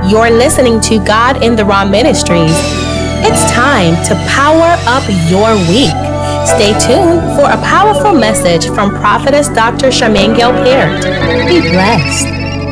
You're listening to God in the Raw Ministries. It's time to power up your week. Stay tuned for a powerful message from Prophetess Dr. Charmaine Gilpert. Be blessed.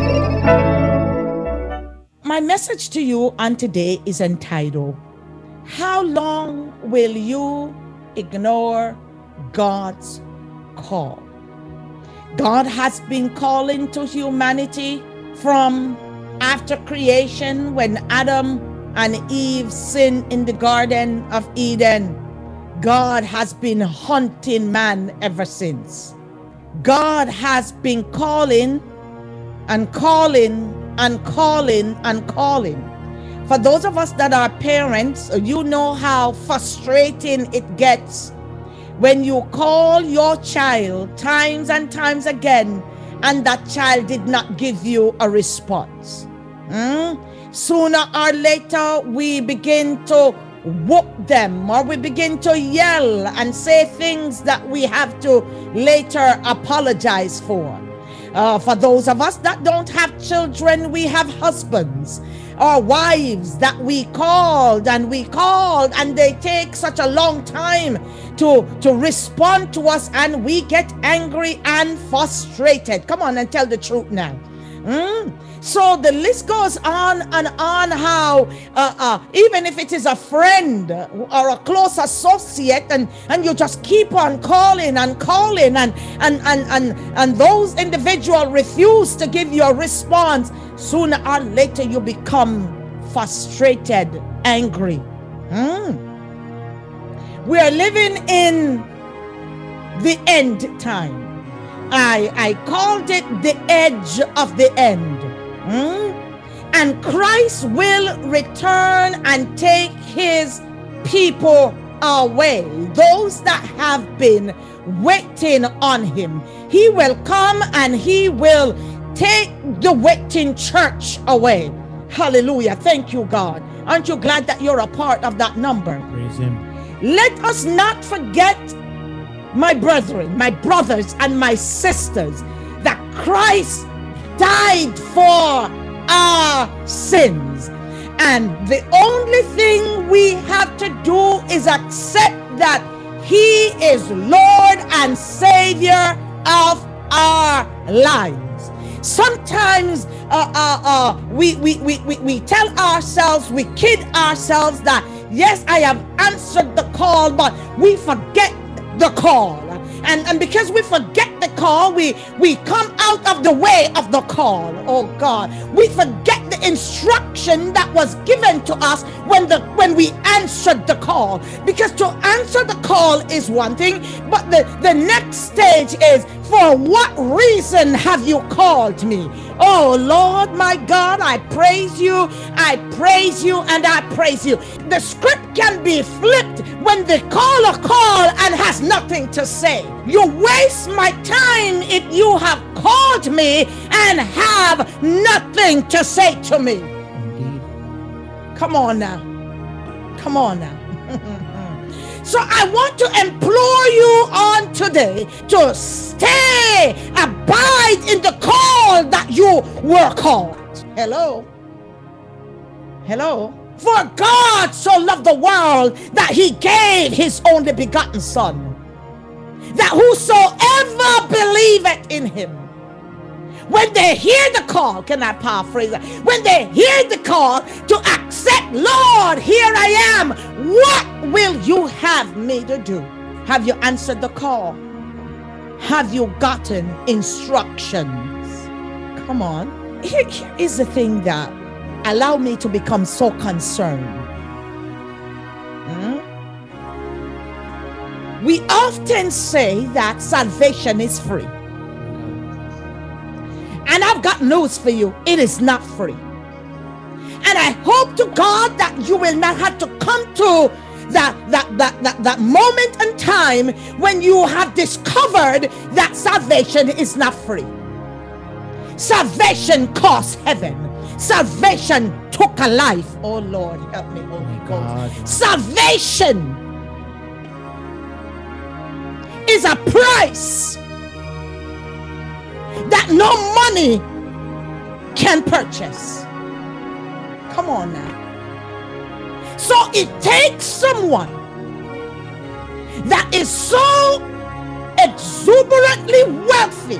My message to you on today is entitled, How Long Will You Ignore God's Call? God has been calling to humanity from after creation, when Adam and Eve sinned in the Garden of Eden. God has been hunting man ever since. God has been calling and calling and calling and calling. For those of us that are parents, you know how frustrating it gets when you call your child times and times again and that child did not give you a response. Sooner or later, we begin to whoop them, or we begin to yell and say things that we have to later apologize for. For those of us that don't have children, we have husbands or wives that we called and they take such a long time to respond to us, and we get angry and frustrated. Come on and tell the truth now. So the list goes on and on, how even if it is a friend or a close associate, and you just keep on calling and calling, and those individuals refuse to give you a response, sooner or later you become frustrated, angry. We are living in the end time. I called it the edge of the end. And Christ will return and take his people away. Those that have been waiting on him, he will come and he will take the waiting church away. Hallelujah. Thank you, God. Aren't you glad that you're a part of that number? Praise him. Let us not forget, my brethren, my brothers, and my sisters, that Christ died for our sins. And the only thing we have to do is accept that he is Lord and Savior of our lives. Sometimes we tell ourselves, we kid ourselves that, yes, I have answered the call, but we forget the call. And because we forget the call, we come out of the way of the call. Oh God, we forget the instruction that was given to us when we answered the call. Because to answer the call is one thing, but the next stage is, for what reason have you called me? Oh Lord, my God, I praise you, I praise you, and I praise you. The script can be flipped when the caller call and has nothing to say. You waste my time if you have called me and have nothing to say to me. Indeed. Come on now. Come on now. So I want to implore you on today to stay, abide in the call that you were called. Hello. Hello. For God so loved the world that he gave his only begotten Son, that whosoever believeth in him, when they hear the call, can I paraphrase that? When they hear the call to accept, Lord, here I am, what will you have me to do? Have you answered the call? Have you gotten instructions? Come on. Here is the thing that allowed me to become so concerned. We often say that salvation is free. And I've got news for you. It is not free. And I hope to God that you will not have to come to that moment in time when you have discovered that salvation is not free. Salvation cost heaven. Salvation took a life. Oh Lord, help me, Holy Ghost. Salvation is a price that no money can purchase. Come on now. So it takes someone that is so exuberantly wealthy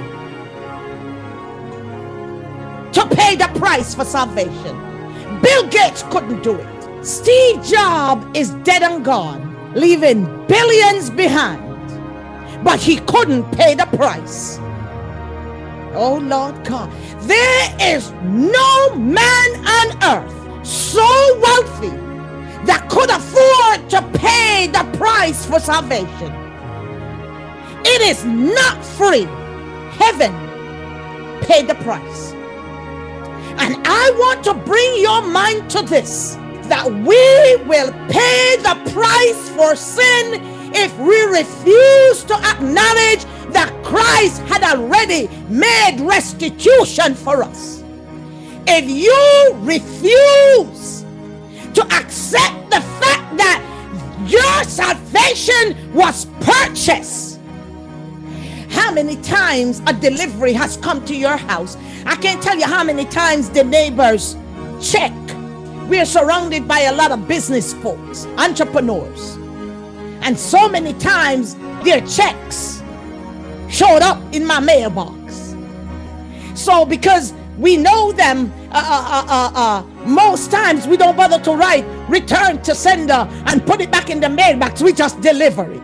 to pay the price for salvation. Bill Gates couldn't do it. Steve Jobs is dead and gone, leaving billions behind, but he couldn't pay the price. Oh Lord God, there is no man on earth so wealthy that could afford to pay the price for salvation. It is not free. Heaven paid the price. And I want to bring your mind to this, that we will pay the price for sin if we refuse to acknowledge that Christ had already made restitution for us. If you refuse to accept the fact that your salvation was purchased, how many times a delivery has come to your house? I can't tell you how many times the neighbors check. We are surrounded by a lot of business folks, entrepreneurs, and so many times their checks showed up in my mailbox. So because we know them, most times we don't bother to write return to sender and put it back in the mailbox. We just deliver it.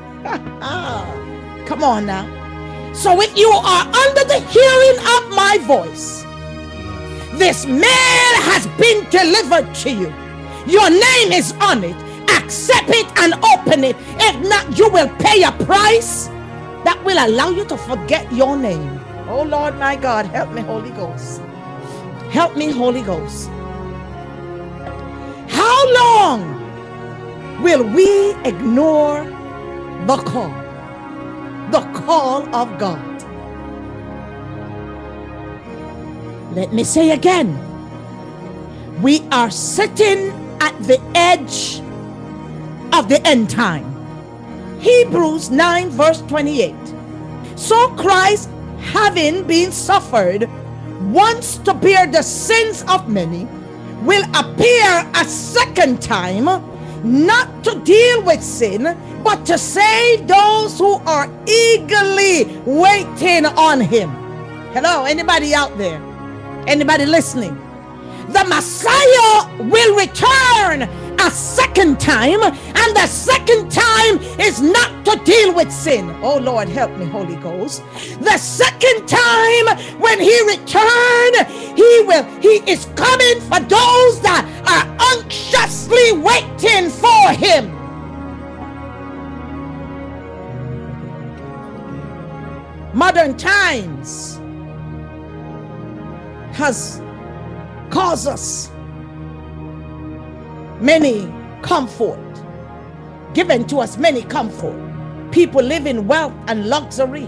Come on now. So if you are under the hearing of my voice, this mail has been delivered to you. Your name is on it. Accept it and open it. If not, you will pay a price that will allow you to forget your name. Oh Lord my God, help me, Holy Ghost. Help me, Holy Ghost. How long will we ignore the call? The call of God. Let me say again, we are sitting at the edge of the end time. Hebrews 9 verse 28. So Christ, having been suffered once to bear the sins of many, will appear a second time, not to deal with sin, but to save those who are eagerly waiting on him. Hello, anybody out there? Anybody listening? The Messiah will return a second time, and the second time is not to deal with sin. Oh Lord, help me, Holy Ghost. The second time when he returns, he is coming for those that are anxiously waiting for him. Modern times has caused us many comfort, given to us many comfort. People live in wealth and luxury.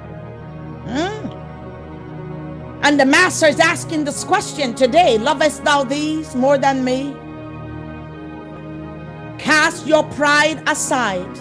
And the master is asking this question today: lovest thou these more than me? Cast your pride aside.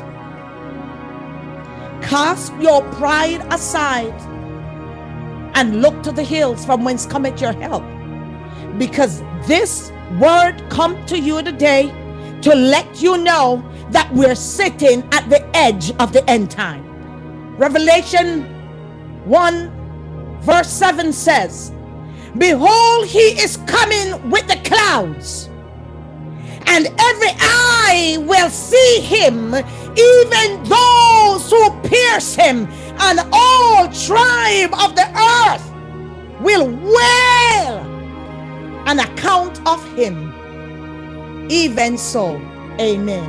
Cast your pride aside and look to the hills from whence cometh your help. Because this word come to you today to let you know that we're sitting at the edge of the end time. Revelation 1 verse 7 says, behold, he is coming with the clouds, and every eye will see him, even those who pierce him, and all tribe of the earth will wail an account of him. Even so, amen.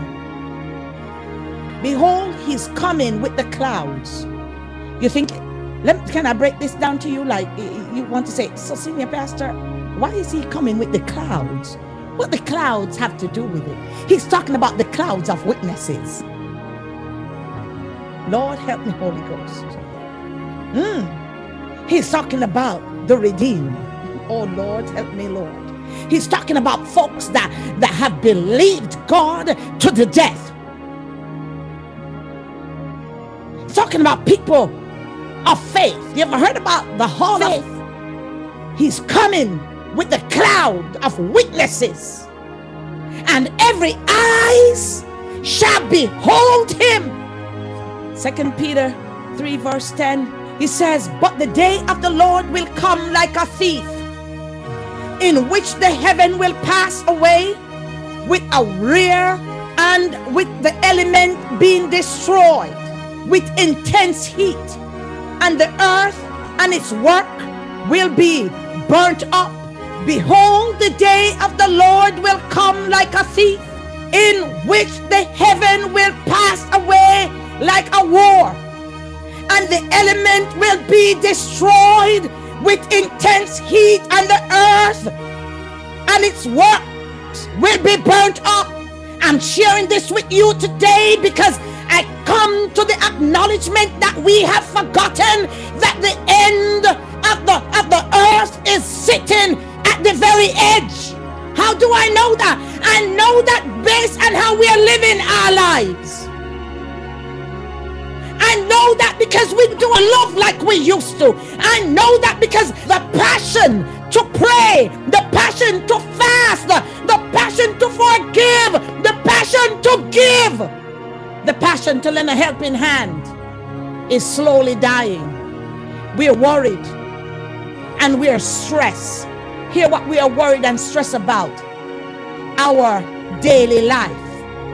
Behold, he's coming with the clouds. You think, can I break this down to you? Like you want to say, so senior pastor, why is he coming with the clouds? What the clouds have to do with it? He's talking about the clouds of witnesses. Lord, help me, Holy Ghost. He's talking about the redeemed. Oh Lord, help me, Lord. He's talking about folks that have believed God to the death. He's talking about people of faith. You ever heard about the hall of faith? He's coming with the cloud of witnesses, and every eyes shall behold him. 2 Peter 3 verse 10, he says, but the day of the Lord will come like a thief, in which the heaven will pass away with a roar, and with the element being destroyed with intense heat, and the earth and its work will be burnt up. Behold, the day of the Lord will come like a thief, in which the heaven will pass away like a roar, and the element will be destroyed with intense heat, and the earth and its works will be burnt up. I'm sharing this with you today because I come to the acknowledgement that we have forgotten that the end of the earth is sitting at the very edge. How do I know that? I know that based on how we are living our lives. I know that because we don't love like we used to. I know that because the passion to pray, the passion to fast, the passion to forgive, the passion to give, the passion to lend a helping hand is slowly dying. We are worried and we are stressed. Hear what we are worried and stressed about: our daily life.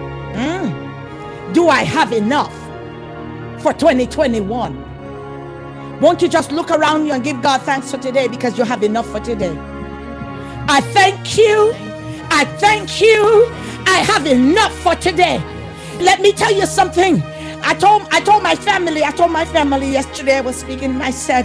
Do I have enough for 2021? Won't you just look around you and give God thanks for today, because you have enough for today? I thank you. I thank you. I have enough for today. Let me tell you something. I told my family yesterday, I was speaking, and I said,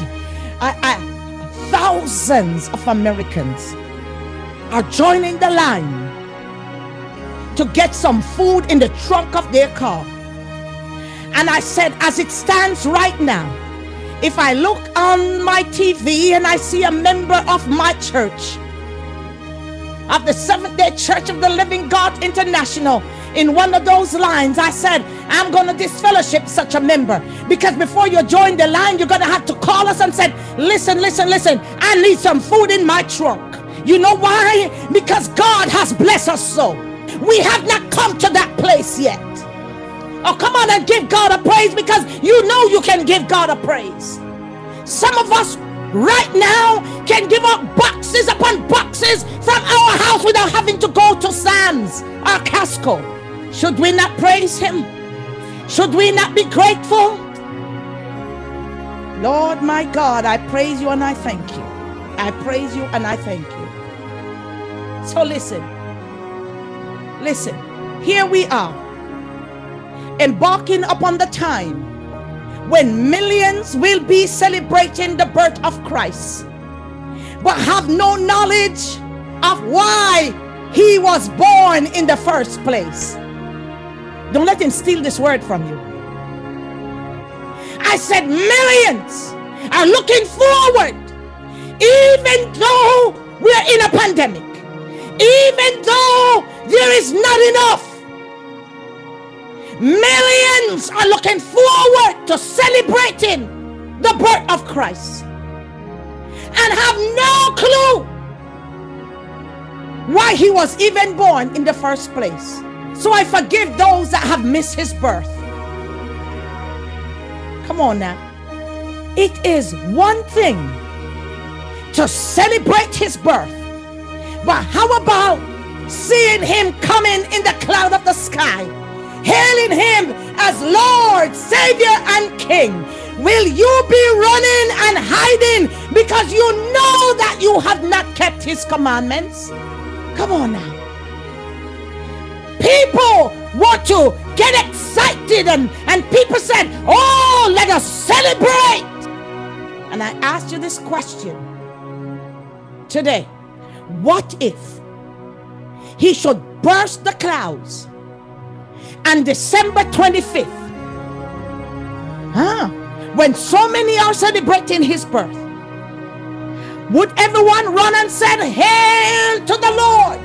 thousands of Americans are joining the line to get some food in the trunk of their car. And I said, as it stands right now, if I look on my TV and I see a member of my church, of the Seventh-day Church of the Living God International, in one of those lines, I said, I'm going to disfellowship such a member, because before you join the line, you're going to have to call us and say, listen, I need some food in my trunk. You know why? Because God has blessed us so. We have not come to that place yet. Oh, come on and give God a praise, because you know you can give God a praise. Some of us right now can give up boxes upon boxes from our house without having to go to Sam's or Costco. Should we not praise him? Should we not be grateful? Lord my God, I praise you and I thank you. I praise you and I thank you. So listen, here we are, embarking upon the time when millions will be celebrating the birth of Christ, but have no knowledge of why he was born in the first place. Don't let him steal this word from you. I said millions are looking forward, even though we're in a pandemic, even though there is not enough. Millions are looking forward to celebrating the birth of Christ and have no clue why he was even born in the first place. So I forgive those that have missed his birth. Come on now. It is one thing to celebrate his birth, but how about seeing him coming in the cloud of the sky, hailing him as Lord, Savior, and King? Will you be running and hiding because you know that you have not kept his commandments? Come on now. People want to get excited and people said, oh, let us celebrate. And I asked you this question today. What if he should burst the clouds on December 25th? When so many are celebrating his birth, would everyone run and say, hail to the Lord?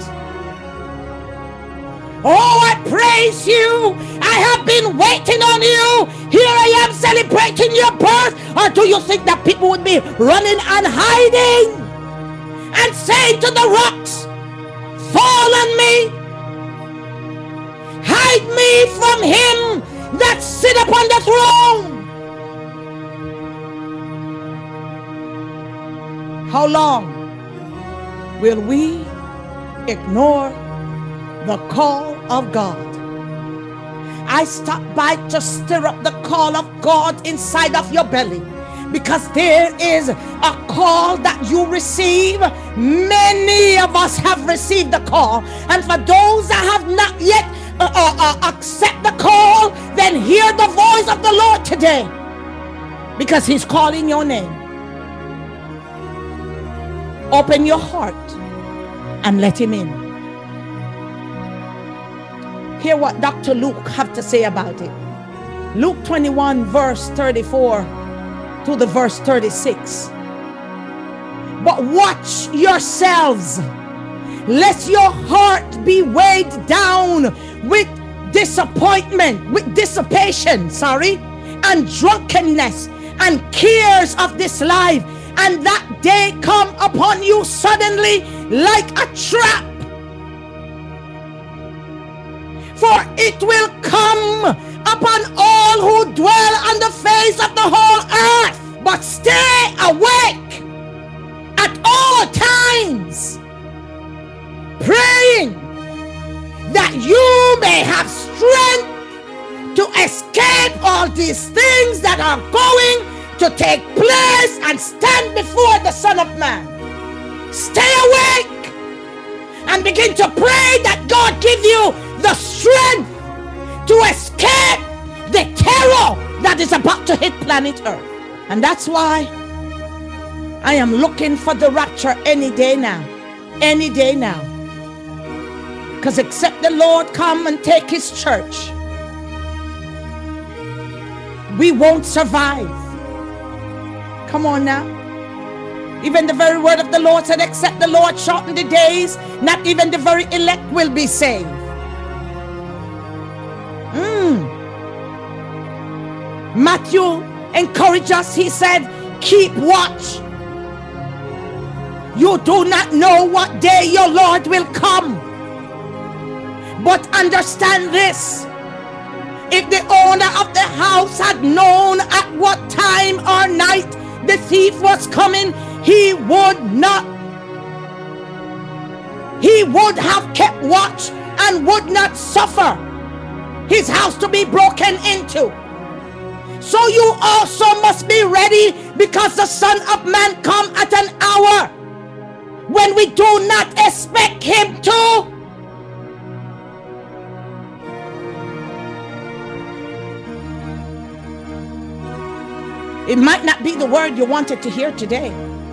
Oh, I praise you. I have been waiting on you. Here I am celebrating your birth. Or do you think that people would be running and hiding? and say to the rocks, fall on me. Hide me from him that sit upon the throne. How long will we ignore the call of God? I stopped by to stir up the call of God inside of your belly, because there is a call that you receive. Many of us have received the call, and for those that have not yet accept the call, then hear the voice of the Lord today, because he's calling your name. Open your heart and let him in. Hear what Dr. Luke have to say about it. Luke 21 verse 34 to the verse 36. But watch yourselves, lest your heart be weighed down with disappointment, with dissipation, and drunkenness and cares of this life, and that day come upon you suddenly like a trap. For it will come upon all who dwell on the face of the whole earth. But stay awake at all times, praying that you may have strength to escape all these things that are going to take place and stand before the Son of Man. Stay awake and begin to pray that God give you the strength to escape the terror that is about to hit planet Earth. And that's why I am looking for the rapture any day now. Any day now. Because except the Lord come and take his church, we won't survive. Come on now. Even the very word of the Lord said, except the Lord shorten the days, not even the very elect will be saved. Matthew encouraged us. He said, keep watch. You do not know what day your Lord will come. But understand this. If the owner of the house had known at what time or night the thief was coming, he would have kept watch and would not suffer his house to be broken into. So you also must be ready, because the Son of Man come at an hour when we do not expect him to. It might not be the word you wanted to hear today.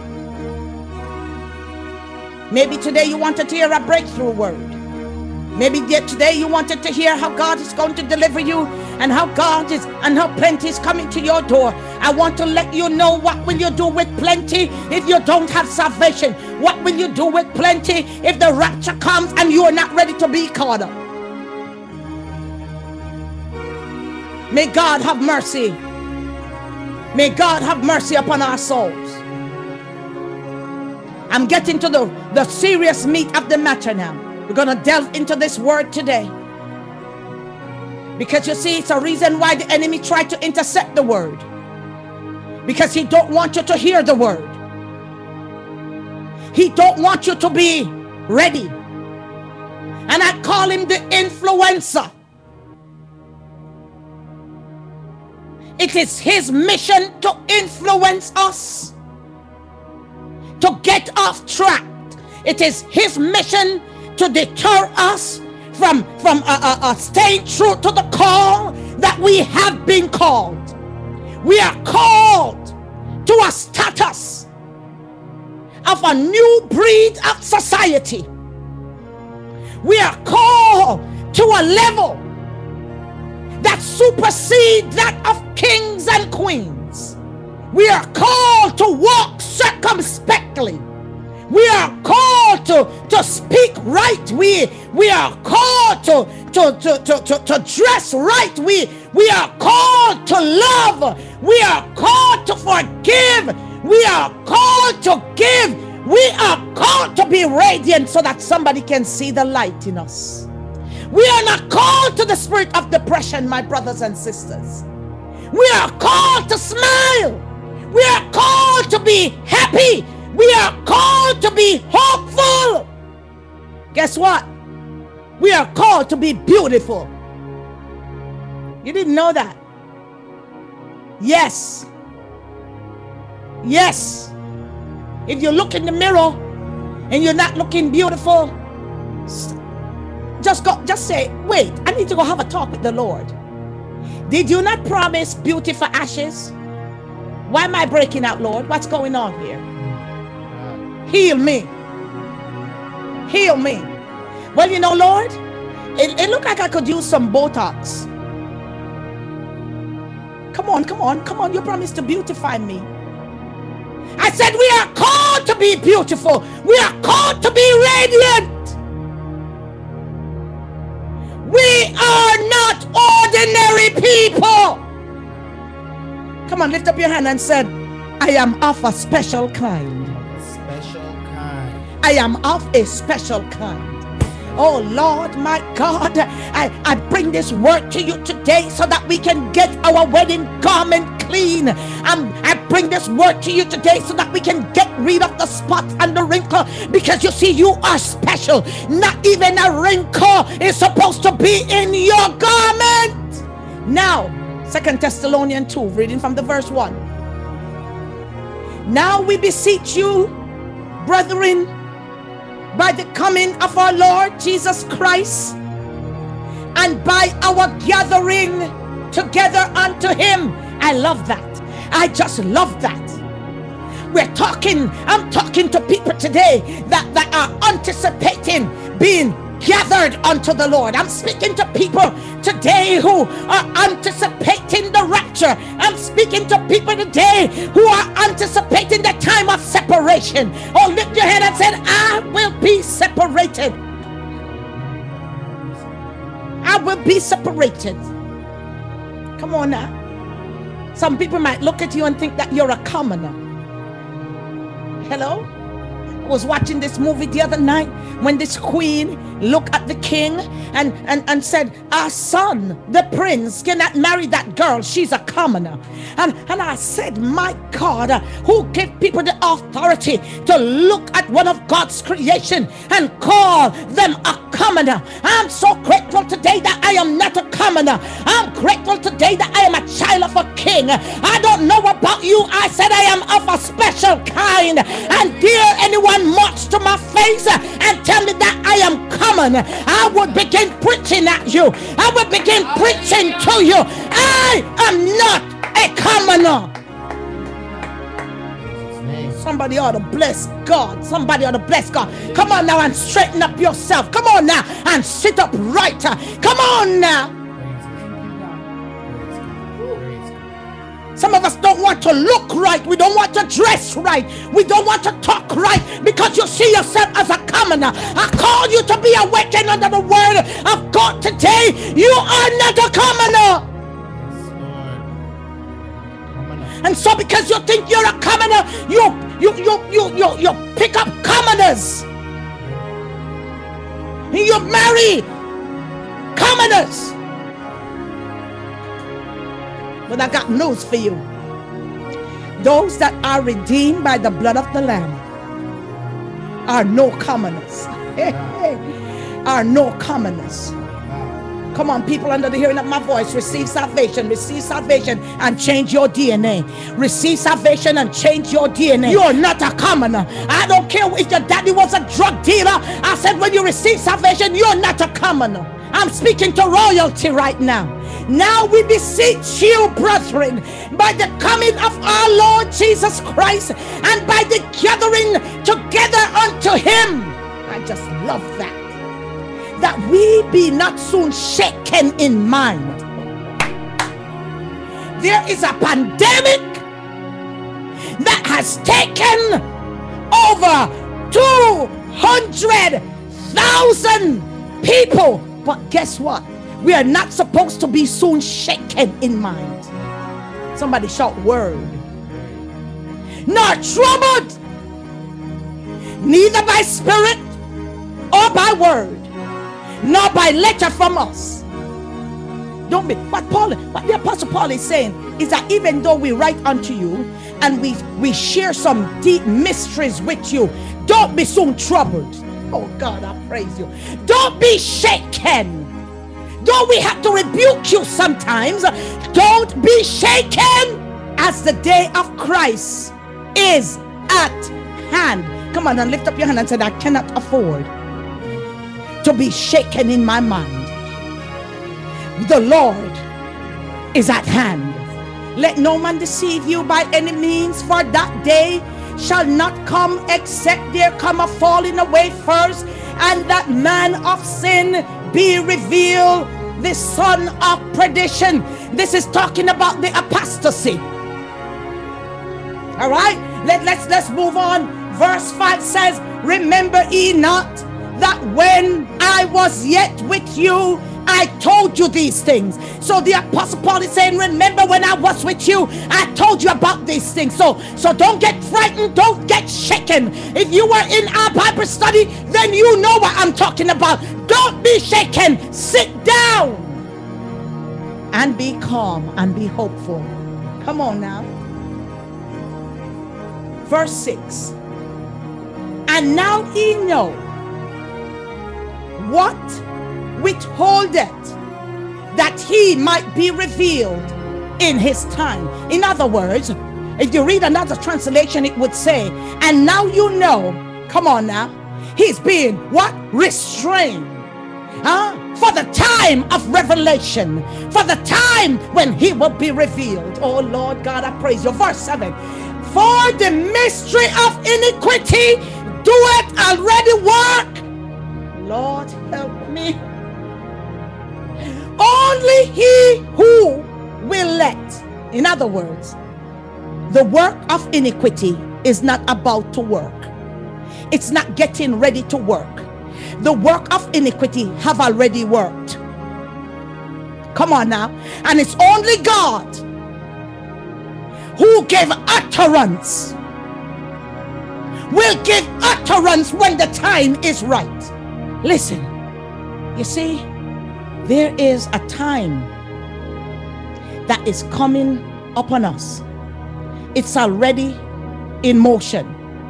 Maybe today you wanted to hear a breakthrough word. Maybe today you wanted to hear how God is going to deliver you, and how God is, and how plenty is coming to your door. I want to let you know, what will you do with plenty if you don't have salvation? What will you do with plenty if the rapture comes and you are not ready to be caught up? May God have mercy. May God have mercy upon our souls. I'm getting to the serious meat of the matter now. We're going to delve into this word today. Because you see, it's a reason why the enemy tried to intercept the word. Because he don't want you to hear the word. He don't want you to be ready. And I call him the influencer. It is his mission to influence us, to get off track. It is his mission to deter us from staying true to the call that we have been called. We are called to a status of a new breed of society. We are called to a level that supersedes that of kings and queens. We are called to walk circumspectly. We are called to speak right. We are called to dress right. We are called to love. We are called to forgive. We are called to give. We are called to be radiant so that somebody can see the light in us. We are not called to the spirit of depression, my brothers and sisters. We are called to smile. We are called to be happy. We are called to be hopeful. Guess what? We are called to be beautiful. You didn't know that? Yes. Yes. If you look in the mirror and you're not looking beautiful, just say, wait, I need to go have a talk with the Lord. Did you not promise beauty for ashes? Why am I breaking out, Lord? What's going on here? Heal me. Heal me. Well, you know, Lord, it looked like I could use some Botox. Come on, come on, come on. You promised to beautify me. I said we are called to be beautiful. We are called to be radiant. We are not ordinary people. Come on, lift up your hand and said, I am of a special kind. Special kind. I am of a special kind. Oh Lord, my God, I bring this word to you today so that we can get our wedding garment clean. I bring this word to you today so that we can get rid of the spots and the wrinkle, because you see, you are special. Not even a wrinkle is supposed to be in your garment. Now, 2 Thessalonians 2, reading from the verse 1. Now we beseech you, brethren, by the coming of our Lord Jesus Christ, and by our gathering together unto him. I love that. I just love that. I'm talking to people today that are anticipating being gathered unto the Lord. I'm speaking to people today who are anticipating the rapture. I'm speaking to people today who are anticipating the time of separation. Oh, lift your head and say, I will be separated. I will be separated. Come on now. Some people might look at you and think that you're a commoner. Hello? I was watching this movie the other night when this queen looked at the king and said, our son, the prince, cannot marry that girl. She's a commoner. And I said, my God, who gave people the authority to look at one of God's creation and call them a commoner? I'm so grateful today that I am not a commoner. I'm grateful today that I am a child of a king. I don't know about you. I said I am of a special kind. And dare anyone march to my face and tell me that I am common, I would begin preaching at you. I would begin preaching to you. I am not a commoner. Somebody ought to bless God. Somebody ought to bless God. Come on now and straighten up yourself. Come on now and sit up right. Come on now. Some of us don't want to look right. We don't want to dress right. We don't want to talk right because you see yourself as a commoner. I call you to be awakened under the word of God today. You are not a commoner. And so because you think you're a commoner, you pick up commoners. You marry commoners. But I got news for you. Those that are redeemed by the blood of the Lamb are no commoners. Are no commoners. Come on, people under the hearing of my voice, receive salvation and change your DNA. Receive salvation and change your DNA. You are not a commoner. I don't care if your daddy was a drug dealer. I said when you receive salvation, you're not a commoner. I'm speaking to royalty right now. Now we beseech you, brethren, by the coming of our Lord Jesus Christ and by the gathering together unto him. I just love that. That we be not soon shaken in mind. There is a pandemic that has taken over 200,000 people. But guess what? We are not supposed to be soon shaken in mind. Somebody shout word. Nor troubled. neither by spirit or by word, nor by letter from us. Don't be. What the Apostle Paul is saying is that even though we write unto you and we share some deep mysteries with you, don't be soon troubled. Oh God, I praise you. Don't be shaken. Though we have to rebuke you sometimes, don't be shaken, as the day of Christ is at hand. Come on and lift up your hand and say, I cannot afford to be shaken in my mind. The Lord is at hand. Let no man deceive you by any means, for that day shall not come except there come a falling away first, and that man of sin be revealed, the son of perdition. This is talking about the apostasy. All right, let's move on. Verse 5 says, remember ye not that when I was yet with you, I told you these things. So the Apostle Paul is saying, remember when I was with you, I told you about these things. So don't get frightened, don't get shaken. If you were in our Bible study, then you know what I'm talking about. Don't be shaken. Sit down and be calm and be hopeful. Come on now. Verse 6. And now ye know what withholdeth, that he might be revealed in his time. In other words, if you read another translation, it would say, and now you know, come on now, he's being what? Restrained. For the time of revelation, for the time when he will be revealed. Oh Lord God, I praise you. Verse 7. For the mystery of iniquity doeth already work. Lord help me. Only he who will let. In other words, the work of iniquity is not about to work. It's not getting ready to work. The work of iniquity have already worked. Come on now. And it's only God who gave utterance, will give utterance when the time is right. Listen, you see, there is a time that is coming upon us. It's already in motion.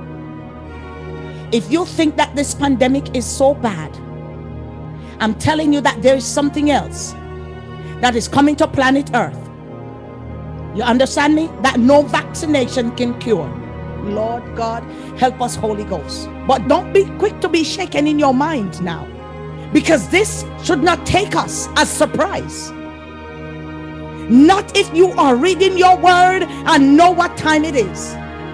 If you think that this pandemic is so bad, I'm telling you that there is something else that is coming to planet Earth. You understand me? That no vaccination can cure. Lord God, help us, Holy Ghost. But don't be quick to be shaken in your mind now, because this should not take us as surprise. Not if you are reading your word and know what time it is.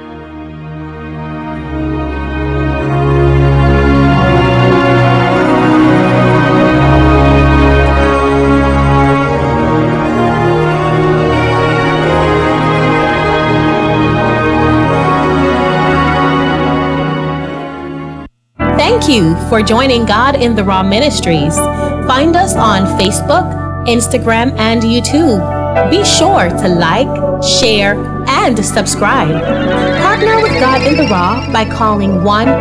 Thank you for joining God in the Raw Ministries. Find us on Facebook, Instagram, and YouTube. Be sure to like, share, and subscribe. Partner with God in the Raw by calling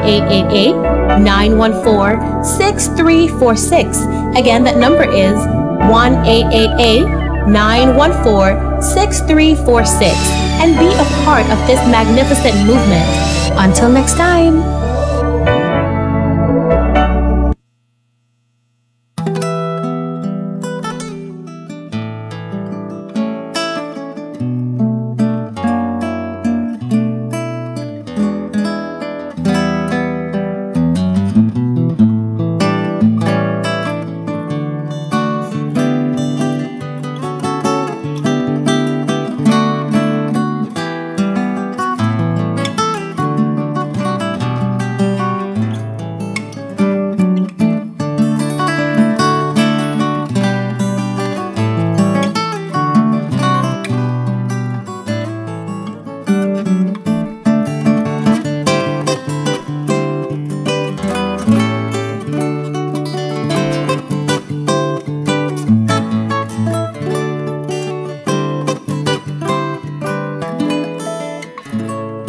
1-888-914-6346. Again, that number is 1-888-914-6346. And be a part of this magnificent movement. Until next time.